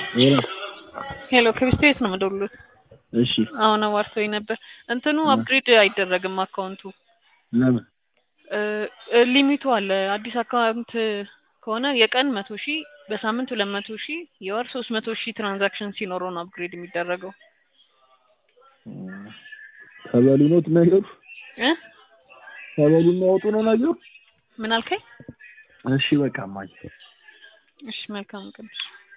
ሄሎ ሄሎ ከቢስቴት ነው የምደውልልዎት። እሺ አሁን አዋርተውኝ ነበር። እንትኑ አፕግሬድ አይደረግም አካውንቱ ለምን? ሊሚቱ አለ። አዲስ አካውንት ከሆነ የቀን 100,000 በሳምንት 200,000 የወር 300,000 ትራንዛክሽን ሲኖረው ነው አፕግሬድ የሚደረገው። ተበሉ ነው ነገሩ እ ተበሉ ነው ወጡ ነው ነገሩ። ምን አልከኝ? እሺ በቃ ማይ እሺ መልካም ቀን።